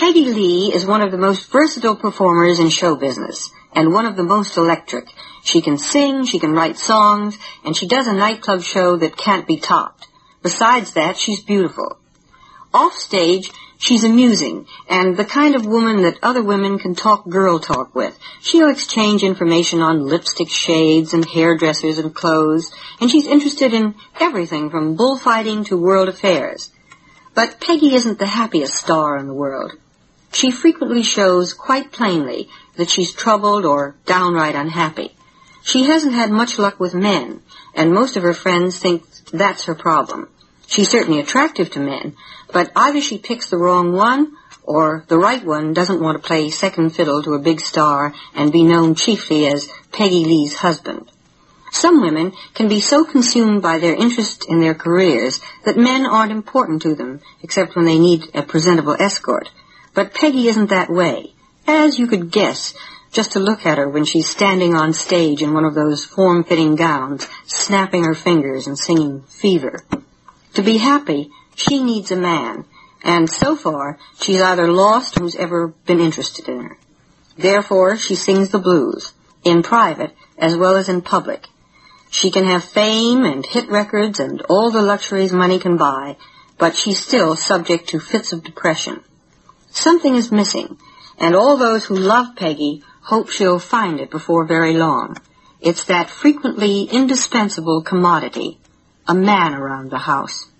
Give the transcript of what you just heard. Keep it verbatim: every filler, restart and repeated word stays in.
Peggy Lee is one of the most versatile performers in show business, and one of the most electric. She can sing, she can write songs, and she does a nightclub show that can't be topped. Besides that, she's beautiful. Offstage, she's amusing, and the kind of woman that other women can talk girl talk with. She'll exchange information on lipstick shades and hairdressers and clothes, and she's interested in everything from bullfighting to world affairs. But Peggy isn't the happiest star in the world. She frequently shows quite plainly that she's troubled or downright unhappy. She hasn't had much luck with men, and most of her friends think that's her problem. She's certainly attractive to men, but either she picks the wrong one, or the right one doesn't want to play second fiddle to a big star and be known chiefly as Peggy Lee's husband. Some women can be so consumed by their interest in their careers that men aren't important to them, except when they need a presentable escort. But Peggy isn't that way, as you could guess just to look at her when she's standing on stage in one of those form-fitting gowns, snapping her fingers and singing Fever. To be happy, she needs a man, and so far she's either lost who's ever been interested in her. Therefore, she sings the blues, in private as well as in public. She can have fame and hit records and all the luxuries money can buy, but she's still subject to fits of depression. Something is missing, and all those who love Peggy hope she'll find it before very long. It's that frequently indispensable commodity, a man around the house.